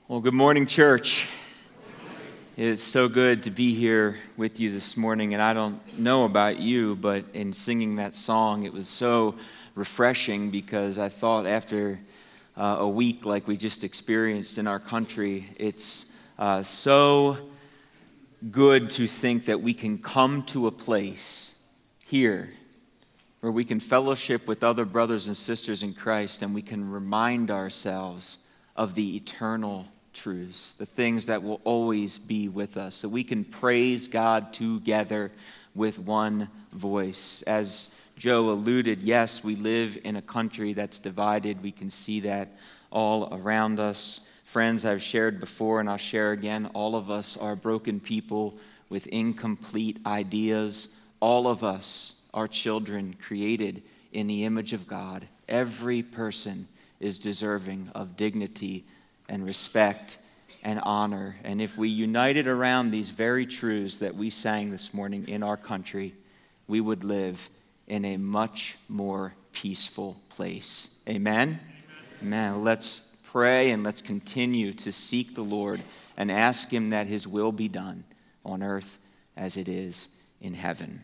Well, good morning, church. It's so good to be here with you this morning, and I don't know about you, but in singing that song, it was so refreshing because I thought after a week like we just experienced in our country, it's so good to think that we can come to a place here where we can fellowship with other brothers and sisters in Christ, and we can remind ourselves of the eternal truths, the things that will always be with us, so we can praise God together with one voice. As Joe alluded, yes, we live in a country that's divided. We can see that all around us. Friends, I've shared before and I'll share again, all of us are broken people with incomplete ideas. All of us are children created in the image of God. Every person is deserving of dignity and respect and honor. And if we united around these very truths that we sang this morning in our country, we would live in a much more peaceful place. Amen? Amen. Let's pray and let's continue to seek the Lord and ask Him that His will be done on earth as it is in heaven.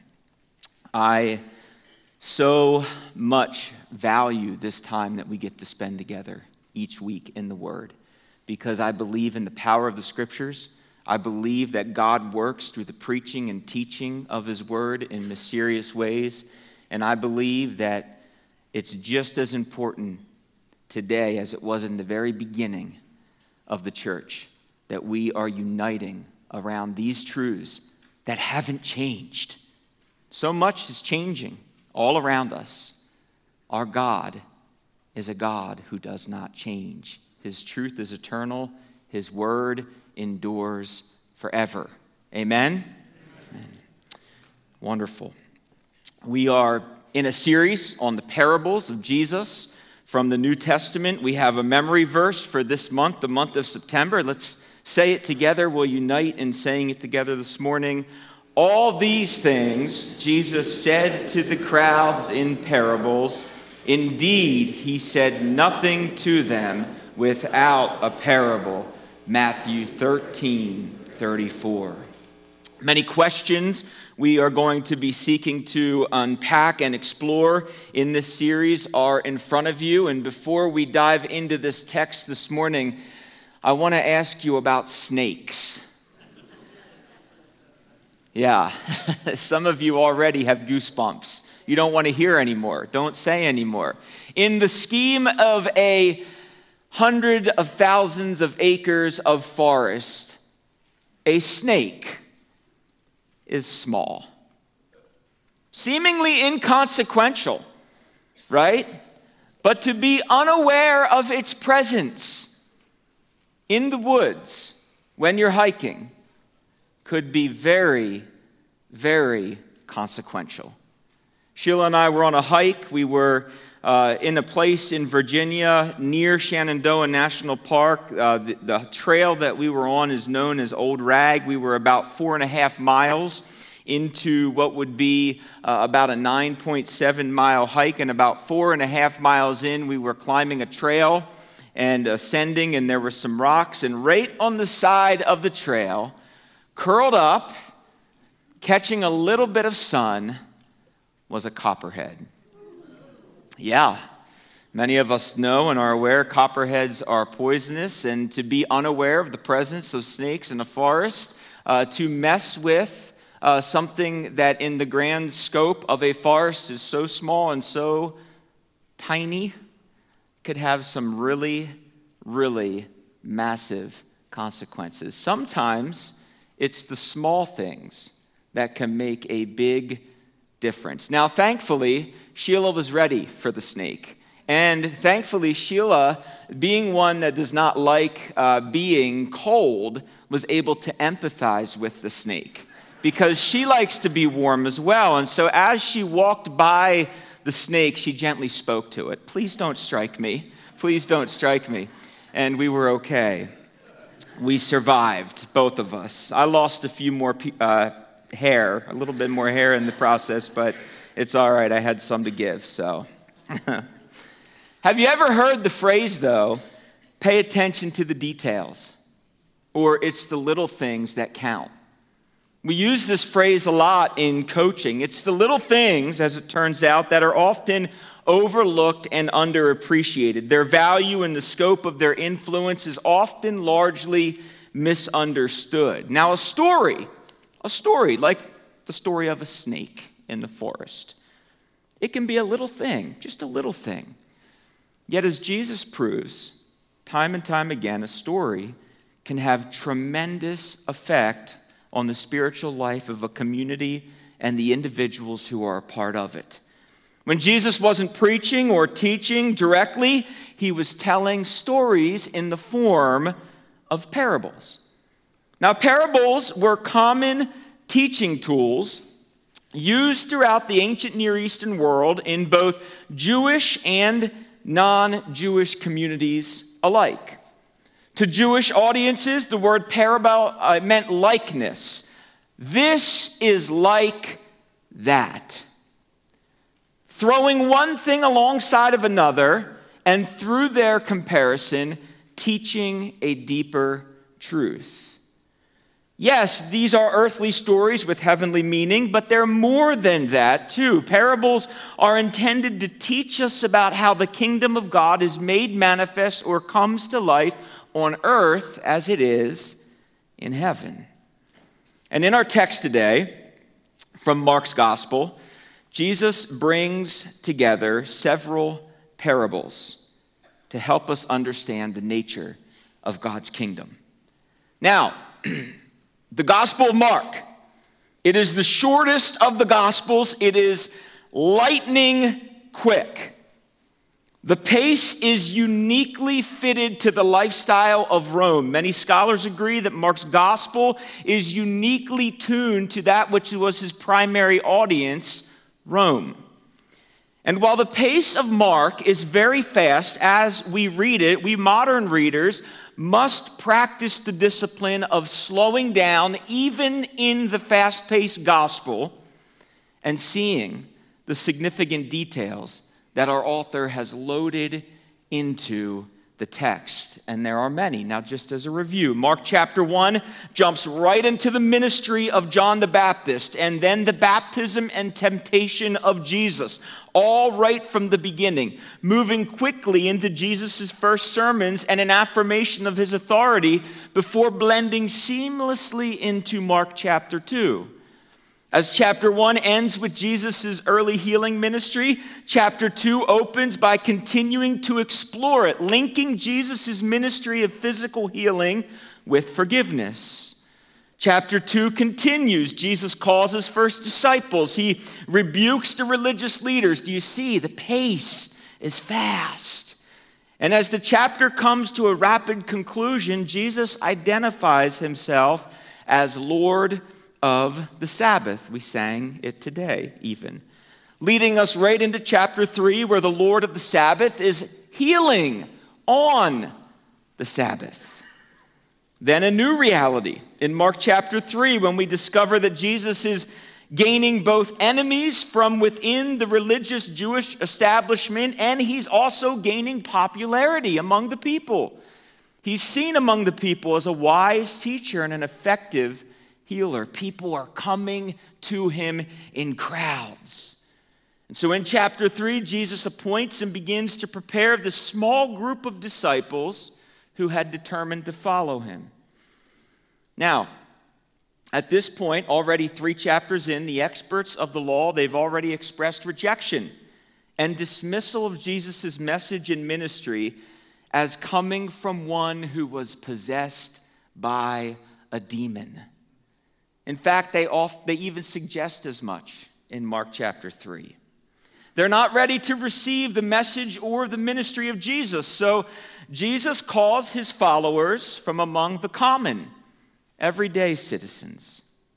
I so much value this time that we get to spend together each week in the Word, because I believe in the power of the Scriptures. I believe that God works through the preaching and teaching of His Word in mysterious ways, and I believe that it's just as important today as it was in the very beginning of the church, that we are uniting around these truths that haven't changed. So much is changing all around us. Our God is a God who does not change. His truth is eternal. His word endures forever. Amen? Amen. Wonderful. We are in a series on the parables of Jesus from the New Testament. We have a memory verse for this month, the month of September. Let's say it together. We'll unite in saying it together this morning. All these things Jesus said to the crowds in parables. Indeed, He said nothing to them without a parable. Matthew 13:34. Many questions we are going to be seeking to unpack and explore in this series are in front of you. And before we dive into this text this morning, I want to ask you about snakes. Yeah, some of you already have goosebumps. You don't want to hear anymore. Don't say anymore. In the scheme of a hundred of thousands of acres of forest, a snake is small. Seemingly inconsequential, right? But to be unaware of its presence in the woods when you're hiking could be very, very consequential. Sheila and I were on a hike. We were in a place in Virginia near Shenandoah National Park. The trail that we were on is known as Old Rag. We were about 4.5 miles into what would be about a 9.7-mile hike, and about 4.5 miles in, we were climbing a trail and ascending, and there were some rocks, and right on the side of the trail, curled up, catching a little bit of sun, was a copperhead. Yeah, many of us know and are aware copperheads are poisonous, and to be unaware of the presence of snakes in a forest, to mess with something that in the grand scope of a forest is so small and so tiny, could have some really, really massive consequences. Sometimes it's the small things that can make a big difference. Now, thankfully, Sheila was ready for the snake. And thankfully, Sheila, being one that does not like being cold, was able to empathize with the snake because she likes to be warm as well. And so as she walked by the snake, she gently spoke to it. Please don't strike me. Please don't strike me. And we were okay. We survived, both of us. I lost a few more hair, a little bit more hair in the process, but it's all right. I had some to give, so. Have you ever heard the phrase, though, pay attention to the details, or it's the little things that count. We use this phrase a lot in coaching. It's the little things, as it turns out, that are often overlooked and underappreciated. Their value and the scope of their influence is often largely misunderstood. Now, a story like the story of a snake in the forest, it can be a little thing, just a little thing. Yet, as Jesus proves time and time again, a story can have tremendous effect on the spiritual life of a community and the individuals who are a part of it. When Jesus wasn't preaching or teaching directly, he was telling stories in the form of parables. Now, parables were common teaching tools used throughout the ancient Near Eastern world in both Jewish and non-Jewish communities alike. To Jewish audiences, the word parable meant likeness. This is like that. Throwing one thing alongside of another, and through their comparison, teaching a deeper truth. Yes, these are earthly stories with heavenly meaning, but they're more than that, too. Parables are intended to teach us about how the kingdom of God is made manifest or comes to life on earth as it is in heaven. And in our text today, from Mark's Gospel, Jesus brings together several parables to help us understand the nature of God's kingdom. Now, the Gospel of Mark, it is the shortest of the Gospels. It is lightning quick. The pace is uniquely fitted to the lifestyle of Rome. Many scholars agree that Mark's Gospel is uniquely tuned to that which was his primary audience, Rome. And while the pace of Mark is very fast as we read it, we modern readers must practice the discipline of slowing down even in the fast-paced gospel and seeing the significant details that our author has loaded into the text. And there are many. Now, just as a review, Mark chapter 1 jumps right into the ministry of John the Baptist and then the baptism and temptation of Jesus, all right from the beginning, moving quickly into Jesus' first sermons and an affirmation of his authority before blending seamlessly into Mark chapter 2. As chapter 1 ends with Jesus' early healing ministry, chapter 2 opens by continuing to explore it, linking Jesus' ministry of physical healing with forgiveness. Chapter 2 continues. Jesus calls his first disciples. He rebukes the religious leaders. Do you see? The pace is fast. And as the chapter comes to a rapid conclusion, Jesus identifies himself as Lord of the Sabbath. We sang it today, even. Leading us right into chapter 3, where the Lord of the Sabbath is healing on the Sabbath. Then a new reality in Mark chapter 3, when we discover that Jesus is gaining both enemies from within the religious Jewish establishment, and he's also gaining popularity among the people. He's seen among the people as a wise teacher and an effective healer. People are coming to him in crowds. And so in chapter 3, Jesus appoints and begins to prepare this small group of disciples who had determined to follow him. Now, at this point, already 3 chapters in, the experts of the law, they've already expressed rejection and dismissal of Jesus' message and ministry as coming from one who was possessed by a demon. In fact, they even suggest as much in Mark chapter 3. They're not ready to receive the message or the ministry of Jesus. So Jesus calls his followers from among the common, everyday citizens.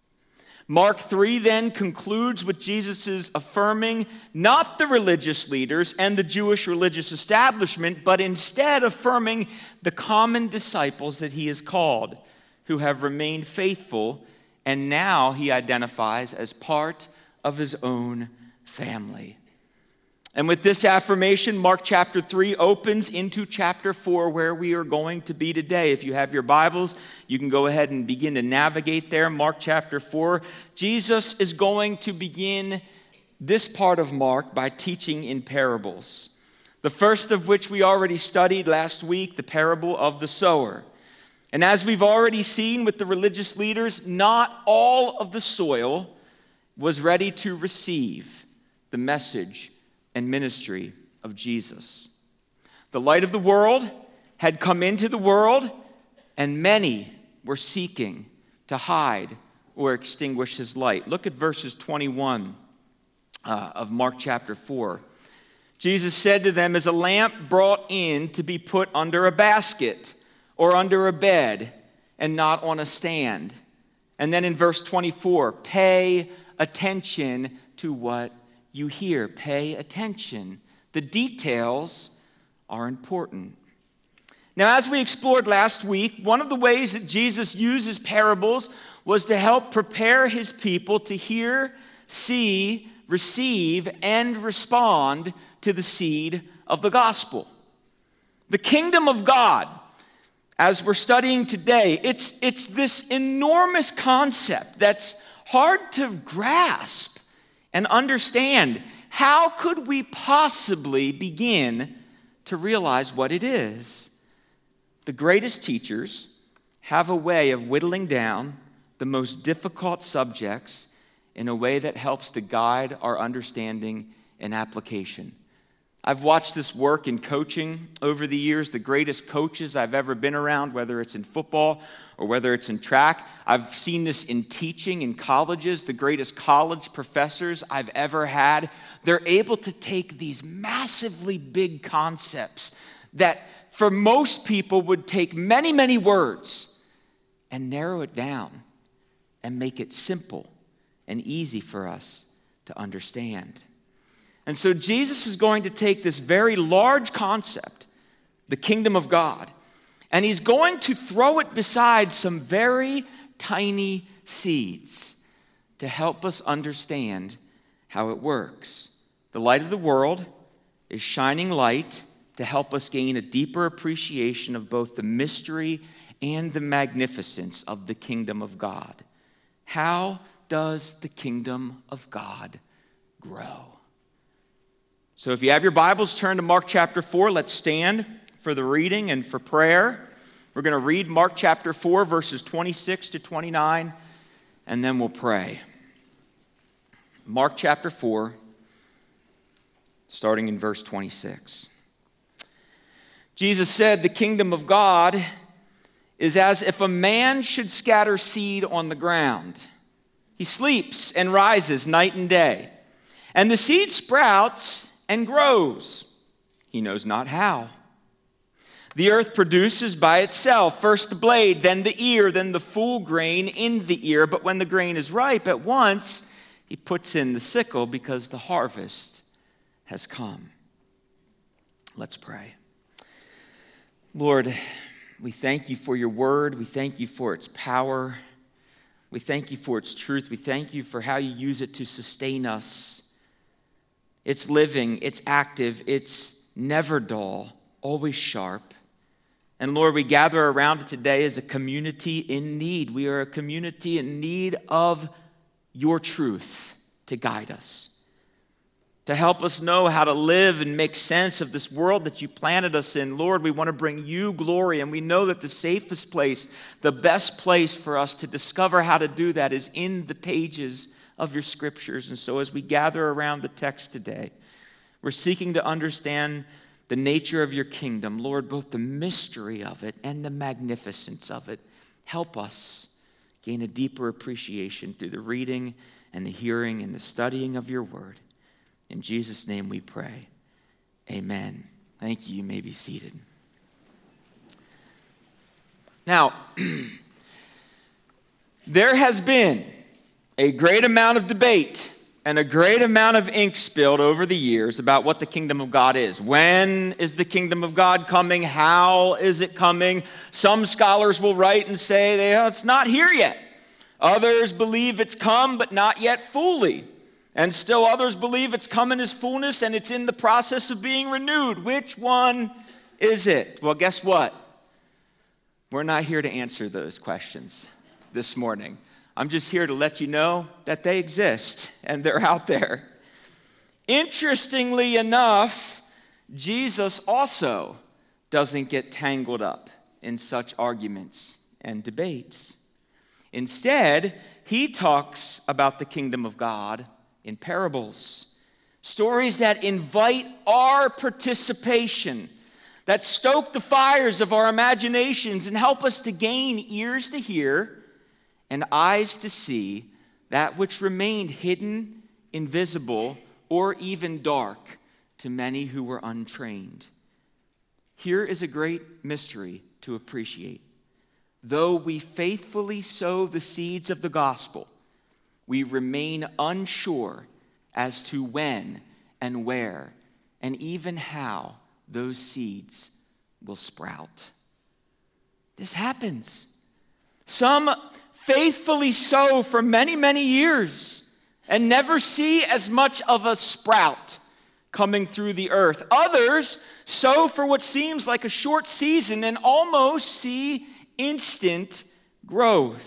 Mark 3 then concludes with Jesus' affirming not the religious leaders and the Jewish religious establishment, but instead affirming the common disciples that he has called, who have remained faithful, and now he identifies as part of his own family. And with this affirmation, Mark chapter 3 opens into chapter 4, where we are going to be today. If you have your Bibles, you can go ahead and begin to navigate there. Mark chapter 4. Jesus is going to begin this part of Mark by teaching in parables. The first of which we already studied last week, the parable of the sower. And as we've already seen with the religious leaders, not all of the soil was ready to receive the message and ministry of Jesus. The light of the world had come into the world, and many were seeking to hide or extinguish his light. Look at verses 21 of Mark chapter 4. Jesus said to them, "Is a lamp brought in to be put under a basket or under a bed and not on a stand?" And then in verse 24, pay attention to what you hear. Pay attention. The details are important. Now, as we explored last week, one of the ways that Jesus uses parables was to help prepare his people to hear, see, receive, and respond to the seed of the gospel. The kingdom of God, as we're studying today, it's this enormous concept that's hard to grasp and understand. How could we possibly begin to realize what it is? The greatest teachers have a way of whittling down the most difficult subjects in a way that helps to guide our understanding and application. I've watched this work in coaching over the years. The greatest coaches I've ever been around, whether it's in football or whether it's in track. I've seen this in teaching in colleges. The greatest college professors I've ever had. They're able to take these massively big concepts that for most people would take many, many words and narrow it down and make it simple and easy for us to understand. And so Jesus is going to take this very large concept, the kingdom of God, and he's going to throw it beside some very tiny seeds to help us understand how it works. The light of the world is shining light to help us gain a deeper appreciation of both the mystery and the magnificence of the kingdom of God. How does the kingdom of God grow? So if you have your Bibles, turn to Mark chapter 4. Let's stand for the reading and for prayer. We're going to read Mark chapter 4, verses 26 to 29, and then we'll pray. Mark chapter 4, starting in verse 26. Jesus said, "The kingdom of God is as if a man should scatter seed on the ground. He sleeps and rises night and day, and the seed sprouts and grows. He knows not how. The earth produces by itself first the blade, then the ear, then the full grain in the ear. But when the grain is ripe, at once he puts in the sickle because the harvest has come." Let's pray. Lord, we thank you for your word. We thank you for its power. We thank you for its truth. We thank you for how you use it to sustain us. It's living, it's active, it's never dull, always sharp. And Lord, we gather around it today as a community in need. We are a community in need of your truth to guide us, to help us know how to live and make sense of this world that you planted us in. Lord, we want to bring you glory, and we know that the safest place, the best place for us to discover how to do that is in the pages of your scriptures. And so as we gather around the text today, we're seeking to understand the nature of your kingdom. Lord, both the mystery of it and the magnificence of it. Help us gain a deeper appreciation through the reading and the hearing and the studying of your word. In Jesus' name we pray. Amen. Thank you. You may be seated. Now, there has been a great amount of debate and a great amount of ink spilled over the years about what the kingdom of God is. When is the kingdom of God coming? How is it coming? Some scholars will write and say it's not here yet. Others believe it's come, but not yet fully. And still others believe it's come in its fullness and it's in the process of being renewed. Which one is it? Well, guess what? We're not here to answer those questions this morning. I'm just here to let you know that they exist and they're out there. Interestingly enough, Jesus also doesn't get tangled up in such arguments and debates. Instead, he talks about the kingdom of God in parables, stories that invite our participation, that stoke the fires of our imaginations and help us to gain ears to hear and eyes to see that which remained hidden, invisible, or even dark to many who were untrained. Here is a great mystery to appreciate. Though we faithfully sow the seeds of the gospel, we remain unsure as to when and where and even how those seeds will sprout. This happens. Some faithfully sow for many, many years and never see as much of a sprout coming through the earth. Others sow for what seems like a short season and almost see instant growth.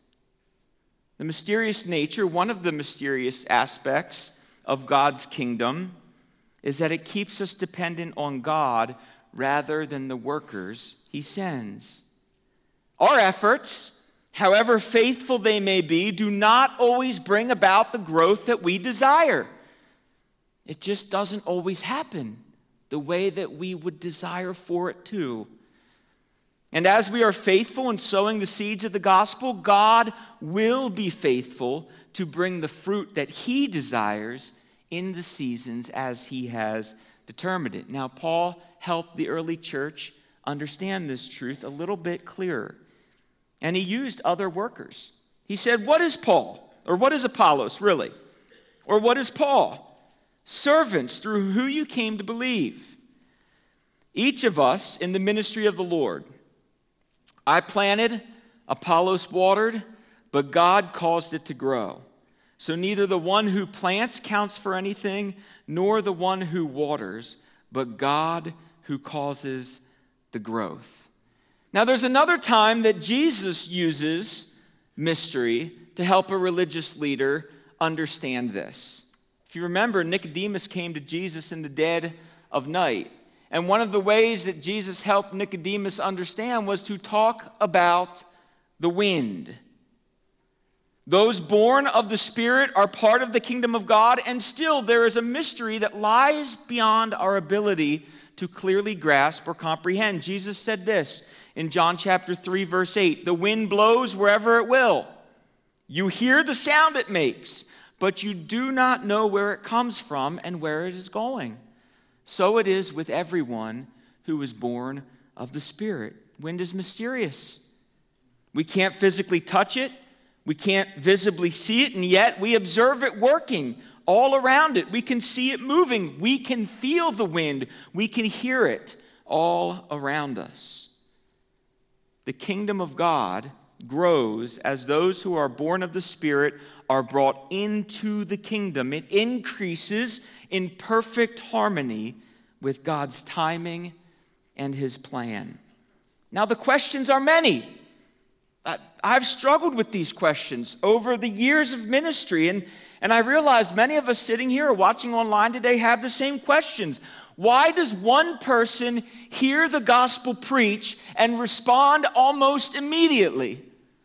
The mysterious nature, one of the mysterious aspects of God's kingdom, is that it keeps us dependent on God rather than the workers He sends. Our efforts, however faithful they may be, do not always bring about the growth that we desire. It just doesn't always happen the way that we would desire for it to. And as we are faithful in sowing the seeds of the gospel, God will be faithful to bring the fruit that He desires in the seasons as He has determined it. Now, Paul helped the early church understand this truth a little bit clearer. And he used other workers. He said, what is Paul? Or what is Apollos, really? Or what is Paul? Servants through who you came to believe. Each of us in the ministry of the Lord. I planted, Apollos watered, but God caused it to grow. So neither the one who plants counts for anything, nor the one who waters, but God who causes the growth. Now there's another time that Jesus uses mystery to help a religious leader understand this. If you remember, Nicodemus came to Jesus in the dead of night. And one of the ways that Jesus helped Nicodemus understand was to talk about the wind. Those born of the Spirit are part of the kingdom of God, and still there is a mystery that lies beyond our ability to clearly grasp or comprehend. Jesus said this in John chapter 3, verse 8, "The wind blows wherever it will. You hear the sound it makes, but you do not know where it comes from and where it is going. So it is with everyone who is born of the Spirit." Wind is mysterious. We can't physically touch it. We can't visibly see it, and yet we observe it working all around it. We can see it moving. We can feel the wind. We can hear it all around us. The kingdom of God grows as those who are born of the Spirit are brought into the kingdom. It increases in perfect harmony with God's timing and His plan. Now, the questions are many. I've struggled with these questions over the years of ministry, and I realize many of us sitting here or watching online today have the same questions. Why does one person hear the gospel preached and respond almost immediately?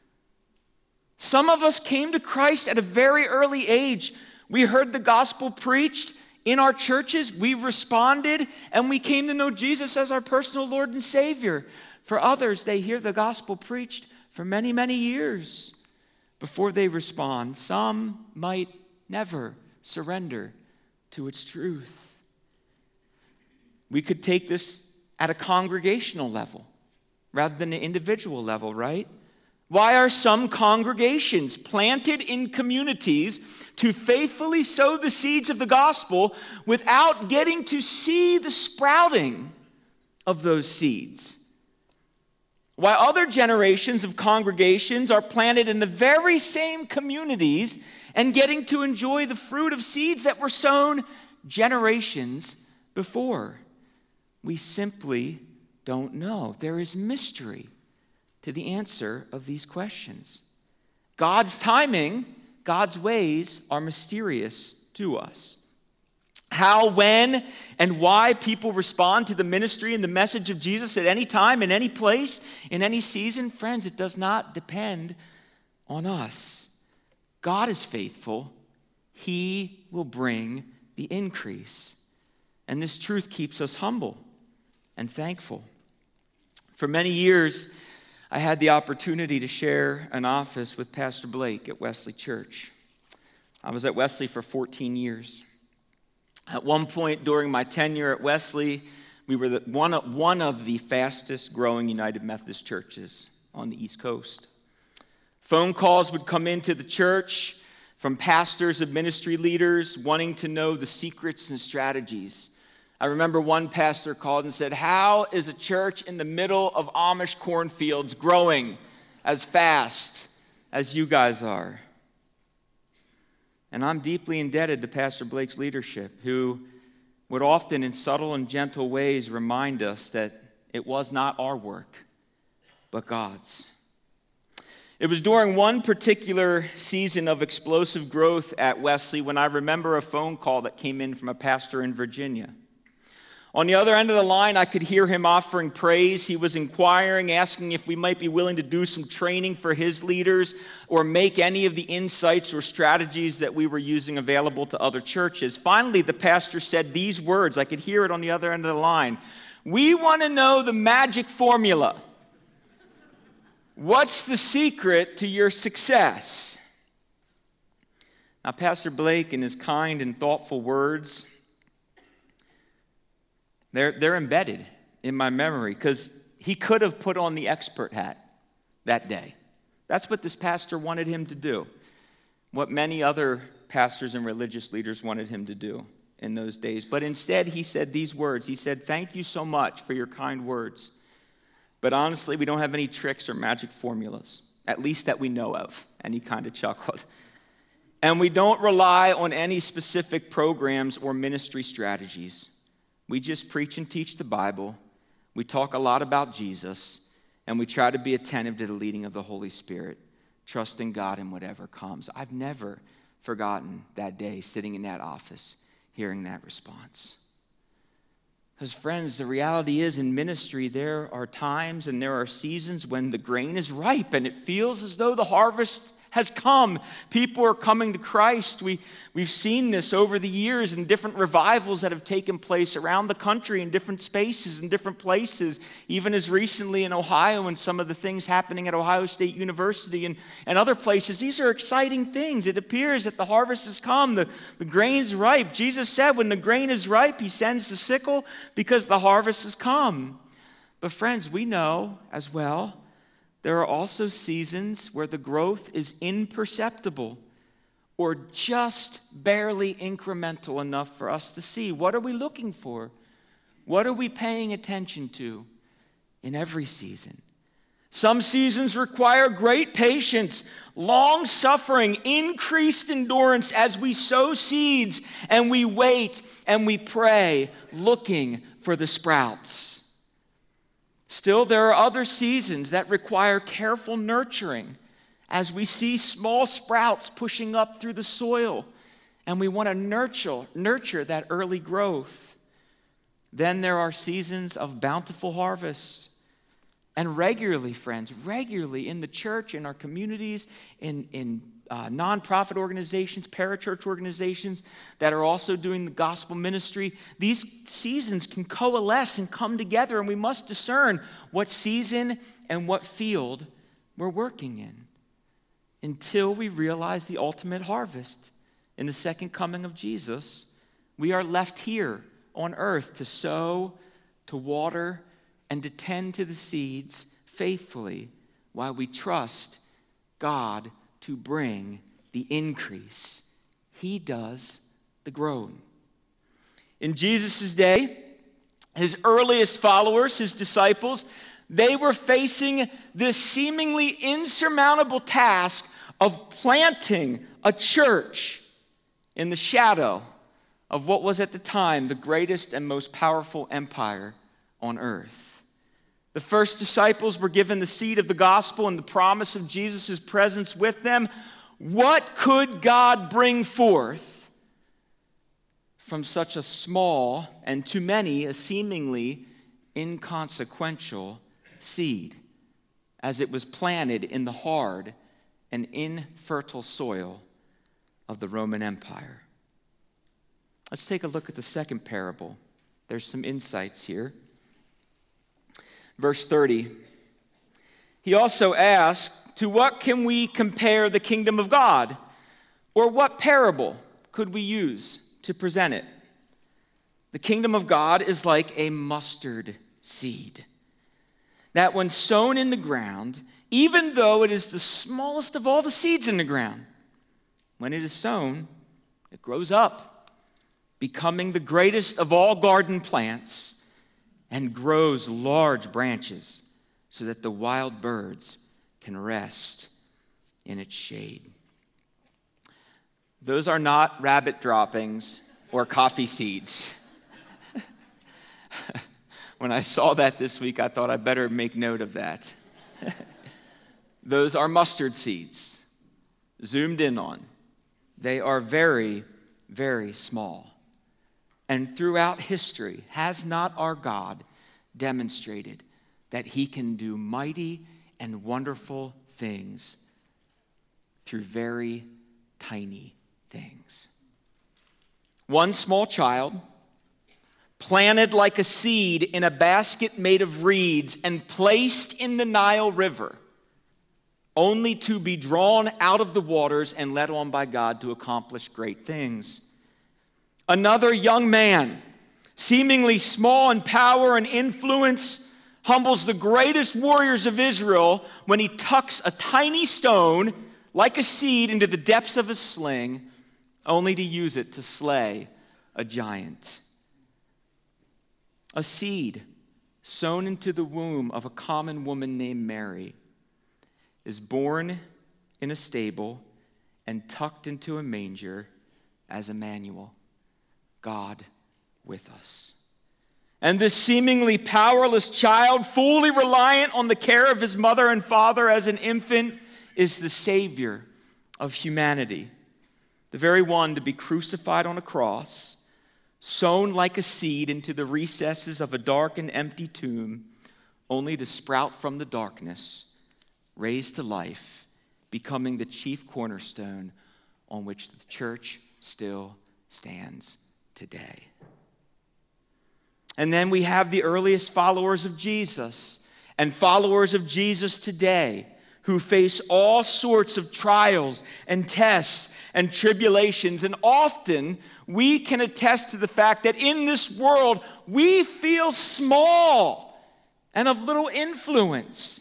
Some of us came to Christ at a very early age. We heard the gospel preached in our churches, we responded, and we came to know Jesus as our personal Lord and Savior. For others, they hear the gospel preached for many, many years before they respond. Some might never surrender to its truth. We could take this at a congregational level rather than an individual level, right? Why are some congregations planted in communities to faithfully sow the seeds of the gospel without getting to see the sprouting of those seeds? while other generations of congregations are planted in the very same communities and getting to enjoy the fruit of seeds that were sown generations before. We simply don't know. There is mystery to the answer of these questions. God's timing, God's ways are mysterious to us. How, when, and why people respond to the ministry and the message of Jesus at any time, in any place, in any season, friends, it does not depend on us. God is faithful. He will bring the increase. And this truth keeps us humble and thankful. For many years, I had the opportunity to share an office with Pastor Blake at Wesley Church. I was at Wesley for 14 years. At one point during my tenure at Wesley, we were one of the fastest growing United Methodist churches on the East Coast. Phone calls would come into the church from pastors and ministry leaders wanting to know the secrets and strategies. I remember one pastor called and said, "How is a church in the middle of Amish cornfields growing as fast as you guys are?" And I'm deeply indebted to Pastor Blake's leadership, who would often in subtle and gentle ways remind us that it was not our work, but God's. It was during one particular season of explosive growth at Wesley when I remember a phone call that came in from a pastor in Virginia. On the other end of the line, I could hear him offering praise. He was inquiring, asking if we might be willing to do some training for his leaders or make any of the insights or strategies that we were using available to other churches. Finally, the pastor said these words. I could hear it on the other end of the line. "We want to know the magic formula. What's the secret to your success?" Now, Pastor Blake, in his kind and thoughtful words, They're embedded in my memory because he could have put on the expert hat that day. That's what this pastor wanted him to do, what many other pastors and religious leaders wanted him to do in those days. But instead, he said these words. He said, "Thank you so much for your kind words. But honestly, we don't have any tricks or magic formulas, at least that we know of." And he kind of chuckled. "And we don't rely on any specific programs or ministry strategies. We just preach and teach the Bible, we talk a lot about Jesus, and we try to be attentive to the leading of the Holy Spirit, trusting God in whatever comes." I've never forgotten that day sitting in that office, hearing that response. Because friends, the reality is in ministry, there are times and there are seasons when the grain is ripe and it feels as though the harvest has come. People are coming to Christ. We've seen this over the years in different revivals that have taken place around the country in different spaces and different places, even as recently in Ohio and some of the things happening at Ohio State University and other places. These are exciting things. It appears that the harvest has come. The grain's ripe. Jesus said when the grain is ripe, he sends the sickle because the harvest has come. But friends, we know as well, there are also seasons where the growth is imperceptible or just barely incremental enough for us to see. What are we looking for? What are we paying attention to in every season? Some seasons require great patience, long suffering, increased endurance as we sow seeds and we wait and we pray, looking for the sprouts. Still, there are other seasons that require careful nurturing as we see small sprouts pushing up through the soil, and we want to nurture that early growth. Then there are seasons of bountiful harvests. And regularly, friends, regularly in the church, in our communities, in nonprofit organizations, parachurch organizations that are also doing the gospel ministry, these seasons can coalesce and come together, and we must discern what season and what field we're working in until we realize the ultimate harvest. In the second coming of Jesus, we are left here on earth to sow, to water, and to tend to the seeds faithfully while we trust God to bring the increase. He does the growing. In Jesus' day, his earliest followers, his disciples, They were facing this seemingly insurmountable task of planting a church in the shadow of what was at the time the greatest and most powerful empire on earth. The first disciples were given the seed of the gospel and the promise of Jesus' presence with them. What could God bring forth from such a small and to many a seemingly inconsequential seed as it was planted in the hard and infertile soil of the Roman Empire? Let's take a look at the second parable. There's some insights here. Verse 30. He also asked, "To what can we compare the kingdom of God? Or what parable could we use to present it? The kingdom of God is like a mustard seed, that when sown in the ground, even though it is the smallest of all the seeds in the ground, when it is sown, it grows up, becoming the greatest of all garden plants, and grows large branches so that the wild birds can rest in its shade." Those are not rabbit droppings or coffee seeds. When I saw that this week, I thought I better make note of that. Those are mustard seeds, zoomed in on. They are very, very small. And throughout history, has not our God demonstrated that He can do mighty and wonderful things through very tiny things? One small child, planted like a seed in a basket made of reeds and placed in the Nile River, only to be drawn out of the waters and led on by God to accomplish great things. Another young man, seemingly small in power and influence, humbles the greatest warriors of Israel when he tucks a tiny stone, like a seed, into the depths of his sling, only to use it to slay a giant. A seed sown into the womb of a common woman named Mary is born in a stable and tucked into a manger as Emmanuel, God with us. And this seemingly powerless child, fully reliant on the care of his mother and father as an infant, is the Savior of humanity, the very one to be crucified on a cross, sown like a seed into the recesses of a dark and empty tomb, only to sprout from the darkness, raised to life, becoming the chief cornerstone on which the church still stands today. And then we have the earliest followers of Jesus and followers of Jesus today who face all sorts of trials and tests and tribulations. And often we can attest to the fact that in this world we feel small and of little influence.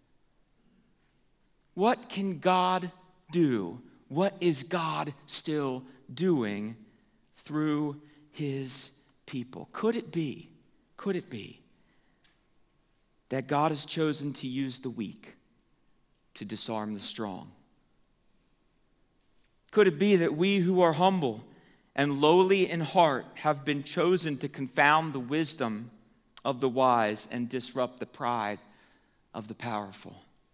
What can God do? What is God still doing through His people? Could it be that God has chosen to use the weak to disarm the strong? Could it be that we who are humble and lowly in heart have been chosen to confound the wisdom of the wise and disrupt the pride of the powerful?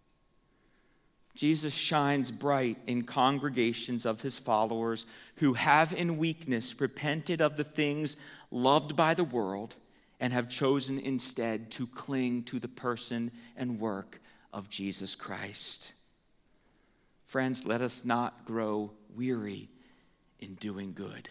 Jesus shines bright in congregations of His followers who have in weakness repented of the things loved by the world and have chosen instead to cling to the person and work of Jesus Christ. Friends, let us not grow weary in doing good,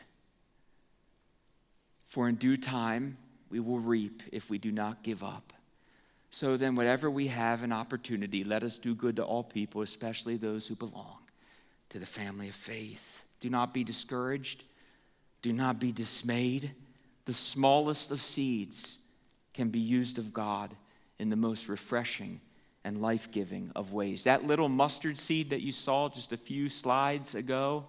for in due time we will reap if we do not give up. So then, whatever we have an opportunity, let us do good to all people, especially those who belong to the family of faith. Do not be discouraged. Do not be dismayed. The smallest of seeds can be used of God in the most refreshing and life-giving of ways. That little mustard seed that you saw just a few slides ago,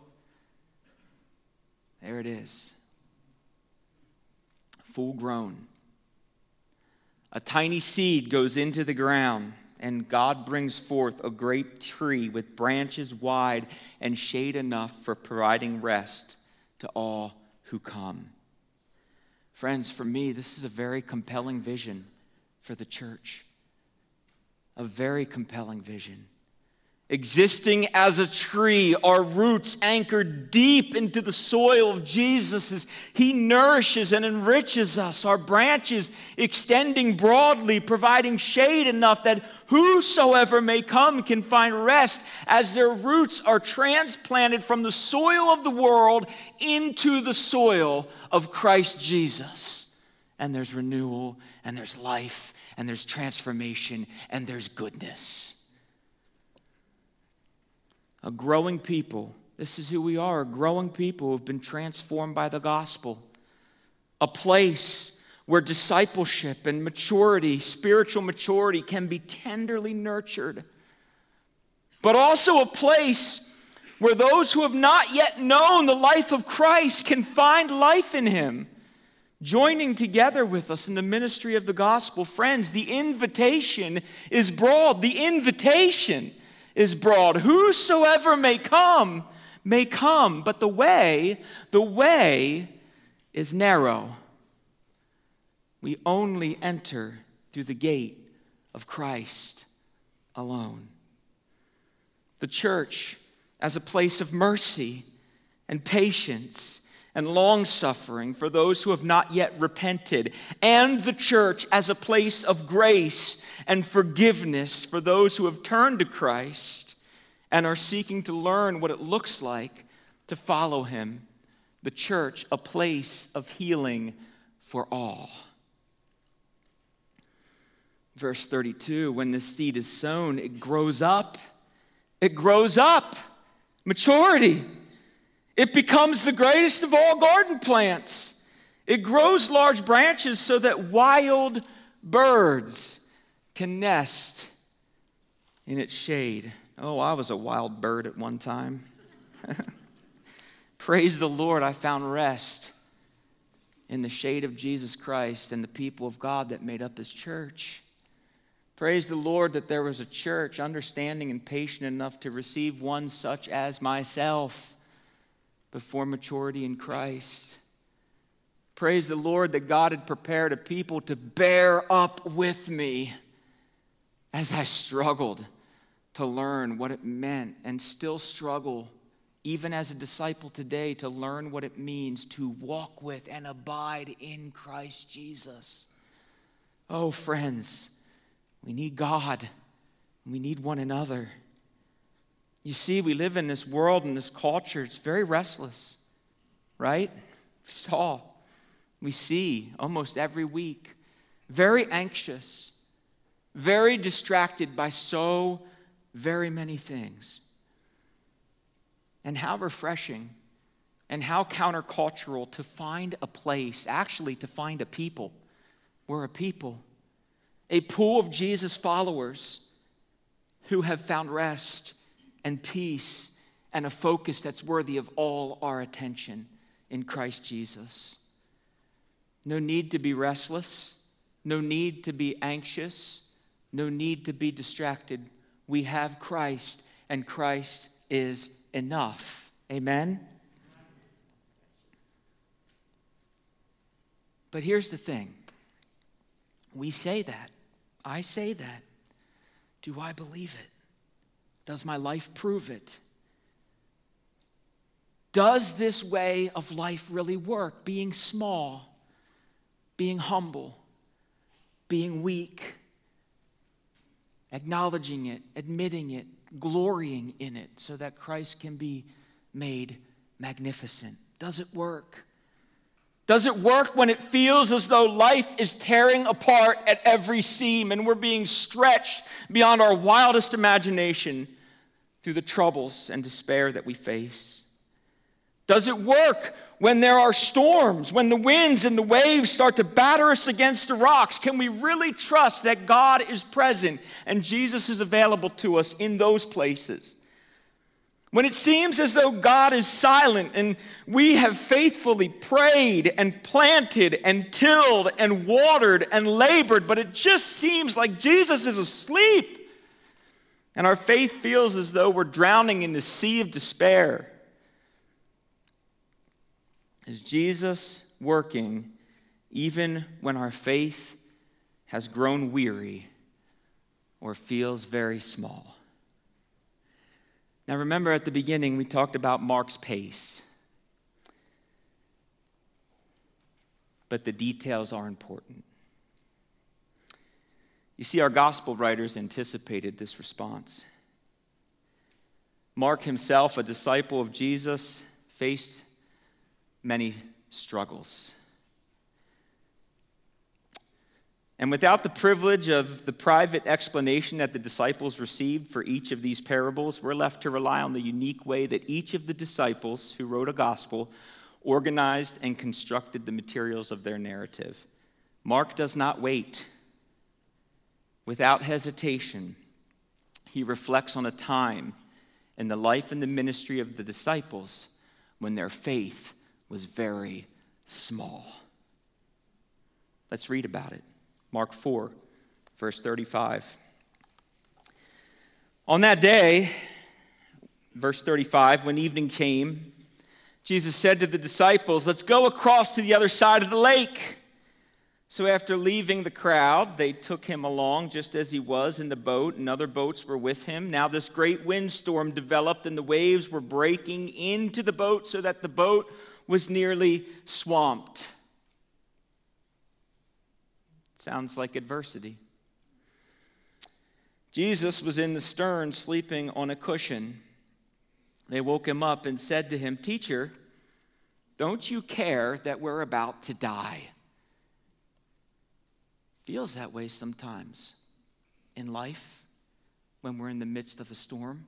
there it is. Full grown. A tiny seed goes into the ground, and God brings forth a great tree with branches wide and shade enough for providing rest to all who come. Friends, for me, this is a very compelling vision for the church. A very compelling vision. Existing as a tree, our roots anchored deep into the soil of Jesus as He nourishes and enriches us. Our branches extending broadly, providing shade enough that whosoever may come can find rest as their roots are transplanted from the soil of the world into the soil of Christ Jesus. And there's renewal, and there's life, and there's transformation, and there's goodness. A growing people. This is who we are, a growing people who have been transformed by the gospel. A place where discipleship and maturity, spiritual maturity, can be tenderly nurtured. But also a place where those who have not yet known the life of Christ can find life in Him, joining together with us in the ministry of the gospel. Friends, the invitation is broad. The invitation is broad. Whosoever may come, but the way is narrow. We only enter through the gate of Christ alone. The church as a place of mercy and patience and long-suffering for those who have not yet repented, and the church as a place of grace and forgiveness for those who have turned to Christ and are seeking to learn what it looks like to follow Him. The church, a place of healing for all. Verse 32, when the seed is sown, it grows up. It grows up. Maturity. It becomes the greatest of all garden plants. It grows large branches so that wild birds can nest in its shade. Oh, I was a wild bird at one time. Praise the Lord, I found rest in the shade of Jesus Christ and the people of God that made up His church. Praise the Lord that there was a church understanding and patient enough to receive one such as myself before maturity in Christ. Praise the Lord that God had prepared a people to bear up with me as I struggled to learn what it meant and still struggle, even as a disciple today, to learn what it means to walk with and abide in Christ Jesus. Oh, friends, we need God. We need one another. You see, we live in this world and this culture. It's very restless, right? We see almost every week. Very anxious, very distracted by so very many things. And how refreshing and how countercultural to find a place, actually to find a people. We're a people, a pool of Jesus followers who have found rest and peace and a focus that's worthy of all our attention in Christ Jesus. No need to be restless, no need to be anxious, no need to be distracted. We have Christ, and Christ is enough. Amen? But here's the thing. We say that. I say that. Do I believe it? Does my life prove it? Does this way of life really work? Being small, being humble, being weak, acknowledging it, admitting it, glorying in it so that Christ can be made magnificent. Does it work? Does it work when it feels as though life is tearing apart at every seam and we're being stretched beyond our wildest imagination through the troubles and despair that we face? Does it work when there are storms, when the winds and the waves start to batter us against the rocks? Can we really trust that God is present and Jesus is available to us in those places? When it seems as though God is silent and we have faithfully prayed and planted and tilled and watered and labored, but it just seems like Jesus is asleep. And our faith feels as though we're drowning in the sea of despair. Is Jesus working even when our faith has grown weary or feels very small? Now remember, at the beginning we talked about Mark's pace. But the details are important. You see, our gospel writers anticipated this response. Mark himself, a disciple of Jesus, faced many struggles. And without the privilege of the private explanation that the disciples received for each of these parables, we're left to rely on the unique way that each of the disciples who wrote a gospel organized and constructed the materials of their narrative. Mark does not wait. Without hesitation, he reflects on a time in the life and the ministry of the disciples when their faith was very small. Let's read about it. Mark 4, verse 35. On that day, verse 35, when evening came, Jesus said to the disciples, "Let's go across to the other side of the lake." So after leaving the crowd, they took him along just as he was in the boat, and other boats were with him. Now this great windstorm developed, and the waves were breaking into the boat so that the boat was nearly swamped. Sounds like adversity. Jesus was in the stern, sleeping on a cushion. They woke him up and said to him, "Teacher, don't you care that we're about to die?" Feels that way sometimes in life when we're in the midst of a storm.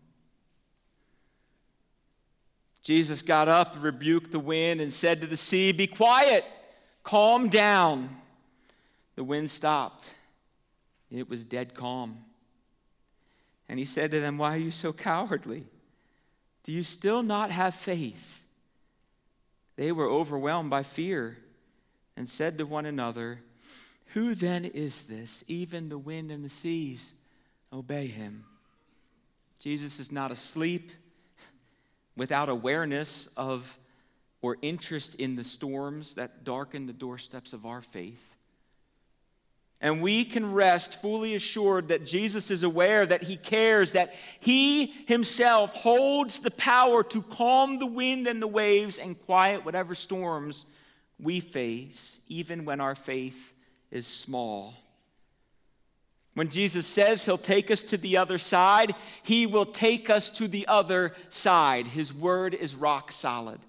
Jesus got up, rebuked the wind, and said to the sea, "Be quiet, calm down." The wind stopped. It was dead calm. And he said to them, "Why are you so cowardly? Do you still not have faith?" They were overwhelmed by fear and said to one another, "Who then is this? Even the wind and the seas obey him." Jesus is not asleep without awareness of or interest in the storms that darken the doorsteps of our faith. And we can rest fully assured that Jesus is aware, that he cares, that he himself holds the power to calm the wind and the waves and quiet whatever storms we face, even when our faith is small. When Jesus says he'll take us to the other side, he will take us to the other side. His word is rock solid.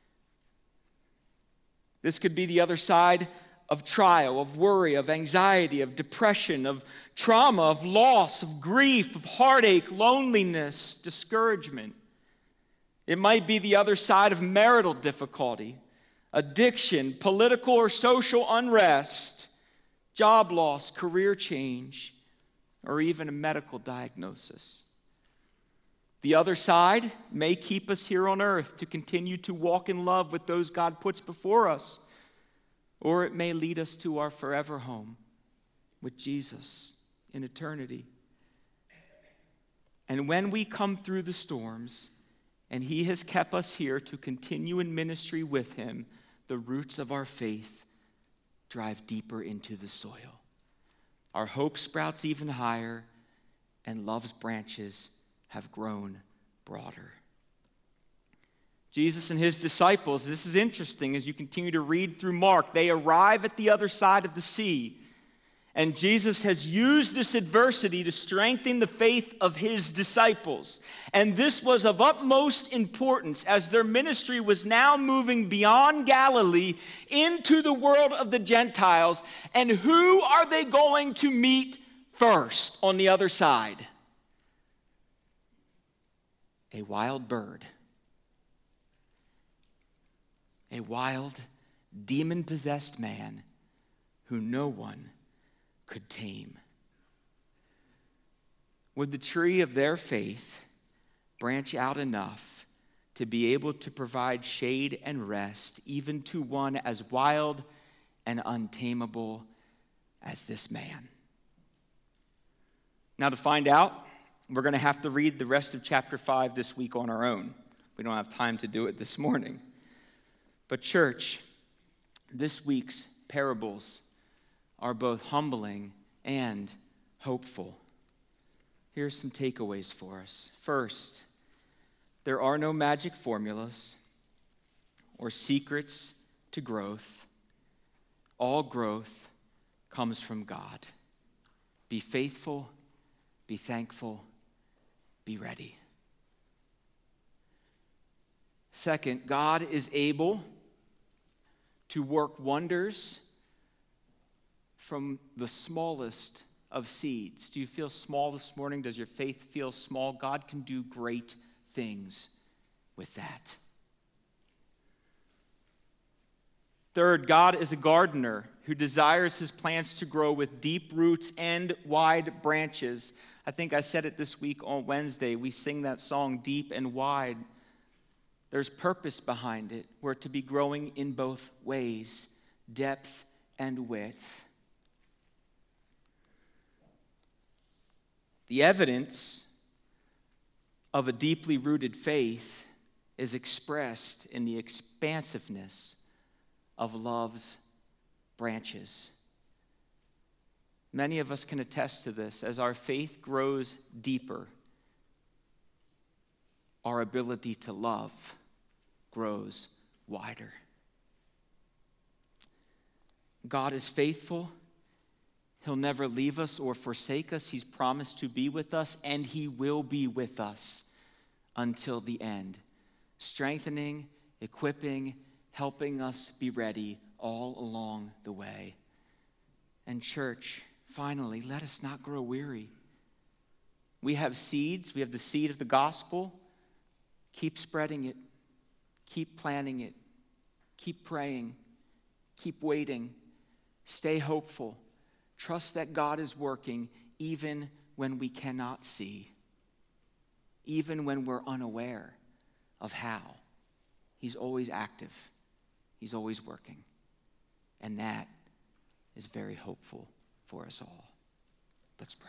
This could be the other side of trial, of worry, of anxiety, of depression, of trauma, of loss, of grief, of heartache, loneliness, discouragement. It might be the other side of marital difficulty, addiction, political or social unrest, job loss, career change, or even a medical diagnosis. The other side may keep us here on earth to continue to walk in love with those God puts before us, or it may lead us to our forever home with Jesus in eternity. And when we come through the storms, and he has kept us here to continue in ministry with him, the roots of our faith drive deeper into the soil. Our hope sprouts even higher, and love's branches have grown broader. Jesus and his disciples, this is interesting as you continue to read through Mark, they arrive at the other side of the sea. And Jesus has used this adversity to strengthen the faith of his disciples. And this was of utmost importance as their ministry was now moving beyond Galilee into the world of the Gentiles. And who are they going to meet first on the other side? A wild bird. A wild, demon-possessed man who no one could tame. Would the tree of their faith branch out enough to be able to provide shade and rest, even to one as wild and untamable as this man. Now, to find out, we're going to have to read the rest of chapter 5 this week on our own. We don't have time to do it this morning. But church, this week's parables are both humbling and hopeful. Here's some takeaways for us. First, there are no magic formulas or secrets to growth. All growth comes from God. Be faithful, be thankful, be ready. Second, God is able to work wonders from the smallest of seeds. Do you feel small this morning? Does your faith feel small? God can do great things with that. Third, God is a gardener who desires his plants to grow with deep roots and wide branches. I think I said it this week on Wednesday. We sing that song, Deep and Wide. There's purpose behind it. We're to be growing in both ways, depth and width. The evidence of a deeply rooted faith is expressed in the expansiveness of love's branches. Many of us can attest to this. As our faith grows deeper, our ability to love grows wider. God is faithful. He'll never leave us or forsake us. He's promised to be with us, and he will be with us until the end, strengthening, equipping, helping us be ready all along the way. And church, finally, let us not grow weary. We have seeds. We have the seed of the gospel. Keep spreading it. Keep planting it. Keep praying. Keep waiting. Stay hopeful. Trust that God is working even when we cannot see, even when we're unaware of how. He's always active. He's always working. And that is very hopeful for us all. Let's pray.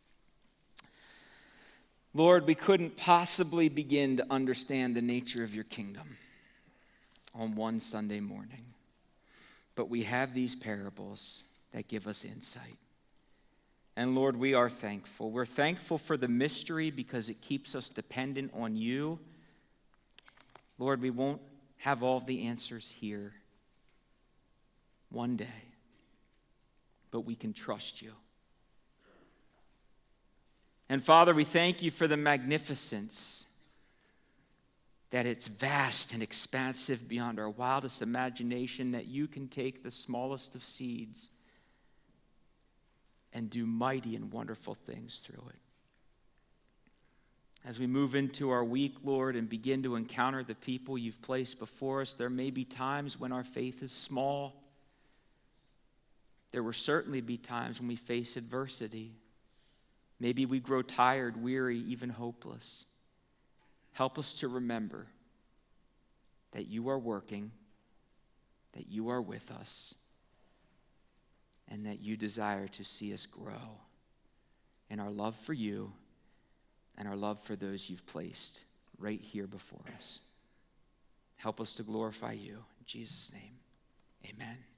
Lord, we couldn't possibly begin to understand the nature of your kingdom on one Sunday morning. But we have these parables that give us insight. And Lord, we are thankful. We're thankful for the mystery because it keeps us dependent on you. Lord, we won't have all the answers here one day, but we can trust you. And Father, we thank you for the magnificence, that it's vast and expansive beyond our wildest imagination, that you can take the smallest of seeds and do mighty and wonderful things through it. As we move into our week, Lord, and begin to encounter the people you've placed before us, there may be times when our faith is small. There will certainly be times when we face adversity. Maybe we grow tired, weary, even hopeless. Help us to remember that you are working, that you are with us, and that you desire to see us grow in our love for you and our love for those you've placed right here before us. Help us to glorify you. In Jesus' name, amen.